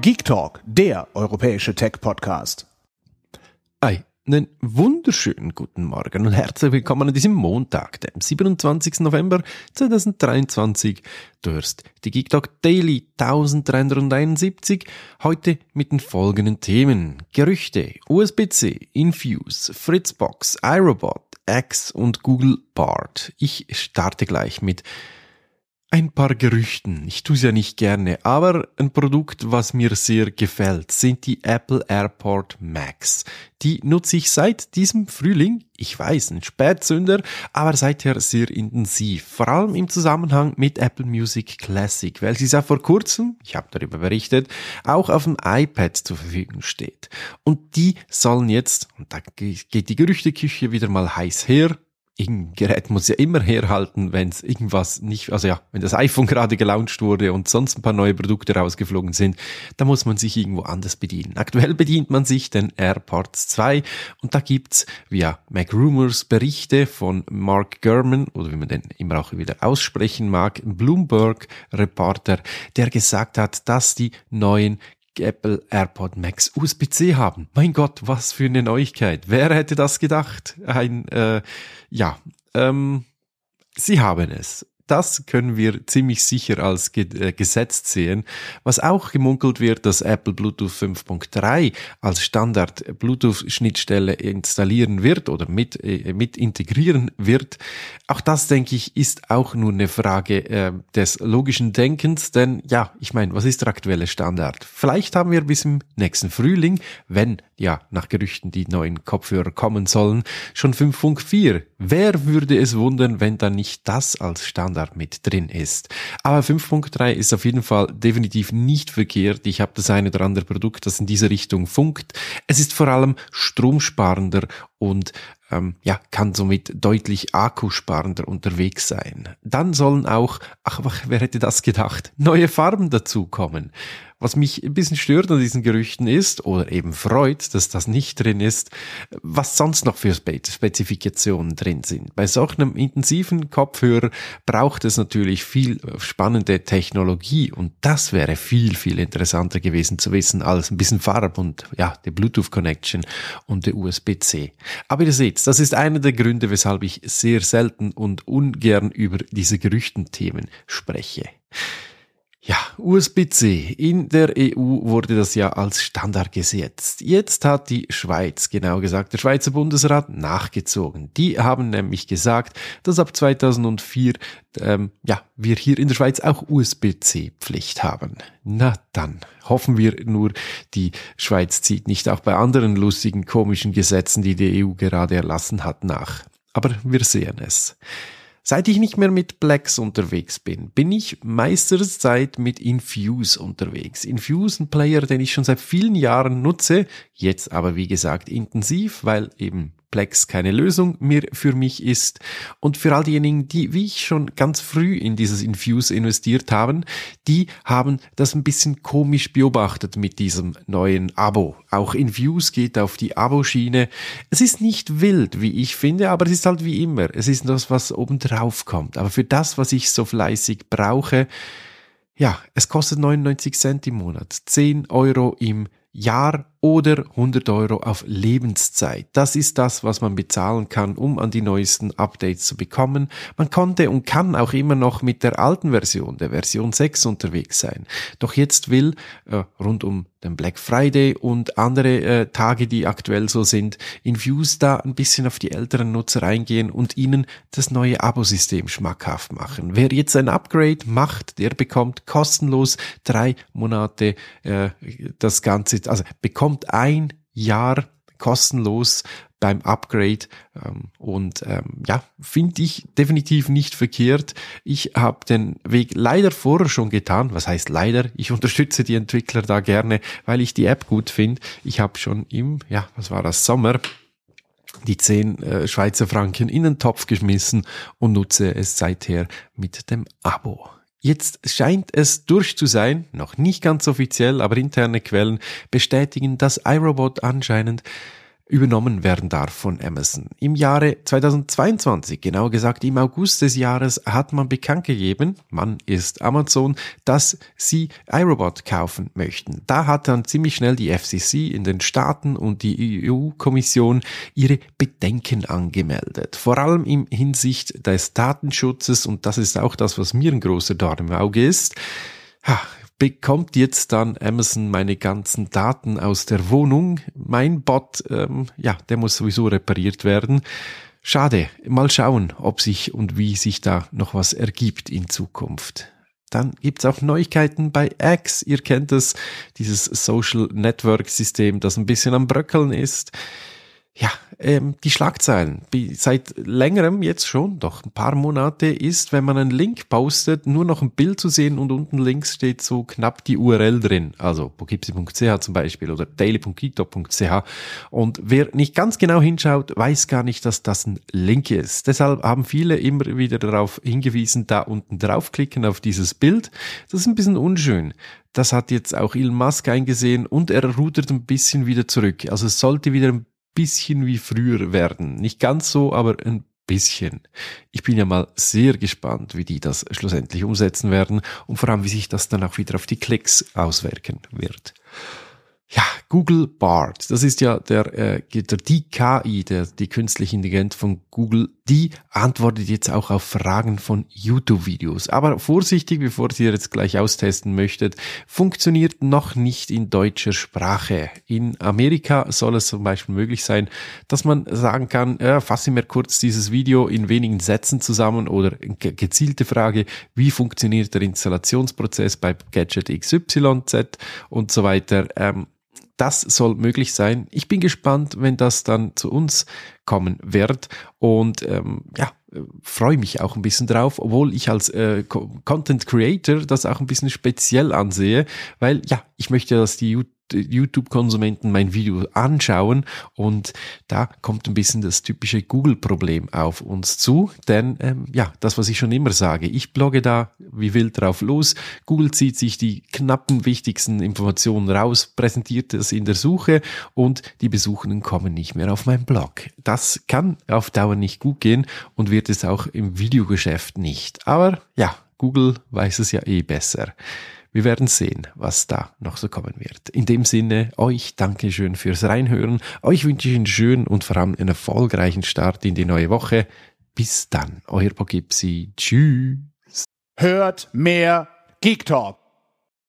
Geek Talk, der europäische Tech-Podcast. Einen wunderschönen guten Morgen und herzlich willkommen an diesem Montag, dem 27. November 2023. Du hörst die Geek Talk Daily 1371, heute mit den folgenden Themen: Gerüchte, USB-C, Infuse, Fritzbox, iRobot, X und Google Bard. Ich starte gleich mit ein paar Gerüchten. Ich tue es ja nicht gerne, aber ein Produkt, was mir sehr gefällt, sind die Apple AirPod Max. Die nutze ich seit diesem Frühling. Ich weiß, ein Spätzünder, aber seither sehr intensiv. Vor allem im Zusammenhang mit Apple Music Classic, welches ja vor kurzem, ich habe darüber berichtet, auch auf dem iPad zur Verfügung steht. Und die sollen jetzt, und da geht die Gerüchteküche wieder mal heiß her, irgendein Gerät muss ja immer herhalten, wenn es irgendwas nicht, also ja, wenn das iPhone gerade gelauncht wurde und sonst ein paar neue Produkte rausgeflogen sind, da muss man sich irgendwo anders bedienen. Aktuell bedient man sich den AirPods 2 und da gibt's via MacRumors Berichte von Mark Gurman, oder wie man den immer auch wieder aussprechen mag, Bloomberg Reporter, der gesagt hat, dass die neuen Apple AirPod Max USB-C haben. Mein Gott, was für eine Neuigkeit. Wer hätte das gedacht? Sie haben es. Das können wir ziemlich sicher als gesetzt sehen. Was auch gemunkelt wird, dass Apple Bluetooth 5.3 als Standard Bluetooth-Schnittstelle installieren wird oder mit integrieren wird. Auch das, denke ich, ist auch nur eine Frage des logischen Denkens, denn ja, ich meine, was ist der aktuelle Standard? Vielleicht haben wir bis im nächsten Frühling, wenn ja nach Gerüchten die neuen Kopfhörer kommen sollen, schon 5.4. Wer würde es wundern, wenn dann nicht das als Standard mit drin ist? Aber 5.3 ist auf jeden Fall definitiv nicht verkehrt. Ich habe das eine oder andere Produkt, das in diese Richtung funkt. Es ist vor allem stromsparender und kann somit deutlich akkusparender unterwegs sein. Dann sollen auch, wer hätte das gedacht, neue Farben dazukommen. Was mich ein bisschen stört an diesen Gerüchten ist, oder eben freut, dass das nicht drin ist, was sonst noch für Spezifikationen drin sind. Bei solch einem intensiven Kopfhörer braucht es natürlich viel spannende Technologie und das wäre viel, viel interessanter gewesen zu wissen als ein bisschen Farbe und ja, die Bluetooth-Connection und der USB-C. Aber ihr seht, das ist einer der Gründe, weshalb ich sehr selten und ungern über diese Gerüchtenthemen spreche. Ja, USB-C. In der EU wurde das ja als Standard gesetzt. Jetzt hat die Schweiz, genau gesagt der Schweizer Bundesrat, nachgezogen. Die haben nämlich gesagt, dass ab 2004 wir hier in der Schweiz auch USB-C-Pflicht haben. Na dann, hoffen wir nur, die Schweiz zieht nicht auch bei anderen lustigen, komischen Gesetzen, die die EU gerade erlassen hat, nach. Aber wir sehen es. Seit ich nicht mehr mit Plex unterwegs bin ich meisterzeit mit Infuse unterwegs. Infuse, ein Player, den ich schon seit vielen Jahren nutze, jetzt aber wie gesagt intensiv, weil eben Plex keine Lösung mehr für mich ist. Und für all diejenigen, die wie ich schon ganz früh in dieses Infuse investiert haben, die haben das ein bisschen komisch beobachtet mit diesem neuen Abo. Auch Infuse geht auf die Abo-Schiene. Es ist nicht wild, wie ich finde, aber es ist halt wie immer. Es ist das, was oben drauf kommt. Aber für das, was ich so fleißig brauche, ja, es kostet 99 Cent im Monat, 10 Euro im Jahr oder 100 Euro auf Lebenszeit. Das ist das, was man bezahlen kann, um an die neuesten Updates zu bekommen. Man konnte und kann auch immer noch mit der alten Version, der Version 6 unterwegs sein. Doch jetzt will rund um den Black Friday und andere Tage, die aktuell so sind, Infuse da ein bisschen auf die älteren Nutzer eingehen und ihnen das neue Abosystem schmackhaft machen. Wer jetzt ein Upgrade macht, der bekommt kostenlos 3 Monate das Ganze, also bekommt ein Jahr kostenlos beim Upgrade finde ich definitiv nicht verkehrt. Ich habe den Weg leider vorher schon getan. Was heißt leider? Ich unterstütze die Entwickler da gerne, weil ich die App gut finde. Ich habe schon im, Sommer die 10 Schweizer Franken in den Topf geschmissen und nutze es seither mit dem Abo. Jetzt scheint es durch zu sein, noch nicht ganz offiziell, aber interne Quellen bestätigen, dass iRobot anscheinend übernommen werden darf von Amazon. Im Jahre 2022, genauer gesagt im August des Jahres, hat man bekannt gegeben, man ist Amazon, dass sie iRobot kaufen möchten. Da hat dann ziemlich schnell die FCC in den Staaten und die EU-Kommission ihre Bedenken angemeldet. Vor allem in Hinsicht des Datenschutzes, und das ist auch das, was mir ein großer Dorn im Auge ist. Bekommt jetzt dann Amazon meine ganzen Daten aus der Wohnung? Mein Bot, der muss sowieso repariert werden. Schade, mal schauen, ob sich und wie sich da noch was ergibt in Zukunft. Dann gibt's auch Neuigkeiten bei X. Ihr kennt es, dieses Social Network System, das ein bisschen am Bröckeln ist. Ja, die Schlagzeilen seit längerem jetzt schon, doch ein paar Monate, ist, wenn man einen Link postet, nur noch ein Bild zu sehen und unten links steht so knapp die URL drin, also poughkeepsie.ch zum Beispiel oder daily.keto.ch, und wer nicht ganz genau hinschaut, weiß gar nicht, dass das ein Link ist. Deshalb haben viele immer wieder darauf hingewiesen, da unten draufklicken auf dieses Bild. Das ist ein bisschen unschön. Das hat jetzt auch Elon Musk eingesehen und er rudert ein bisschen wieder zurück. Also es sollte wieder ein bisschen wie früher werden. Nicht ganz so, aber ein bisschen. Ich bin ja mal sehr gespannt, wie die das schlussendlich umsetzen werden und vor allem, wie sich das dann auch wieder auf die Klicks auswirken wird. Ja, Google Bard, das ist ja die KI, die künstliche Intelligenz von Google, die antwortet jetzt auch auf Fragen von YouTube-Videos. Aber vorsichtig, bevor ihr jetzt gleich austesten möchtet, funktioniert noch nicht in deutscher Sprache. In Amerika soll es zum Beispiel möglich sein, dass man sagen kann, fasse mir kurz dieses Video in wenigen Sätzen zusammen oder gezielte Frage, wie funktioniert der Installationsprozess bei Gadget XYZ und so weiter. Das soll möglich sein. Ich bin gespannt, wenn das dann zu uns kommen wird und freue mich auch ein bisschen drauf, obwohl ich als Content Creator das auch ein bisschen speziell ansehe, weil ich möchte, dass die YouTube-Konsumenten mein Video anschauen und da kommt ein bisschen das typische Google-Problem auf uns zu, denn das, was ich schon immer sage, ich blogge da wie wild drauf los, Google zieht sich die knappen wichtigsten Informationen raus, präsentiert es in der Suche und die Besuchenden kommen nicht mehr auf meinen Blog. Das kann auf Dauer nicht gut gehen und wird es auch im Videogeschäft nicht, aber Google weiß es ja besser. Wir werden sehen, was da noch so kommen wird. In dem Sinne, euch Dankeschön fürs Reinhören. Euch wünsche ich einen schönen und vor allem einen erfolgreichen Start in die neue Woche. Bis dann, euer Poughkeepsie. Tschüss. Hört mehr Geek Talk.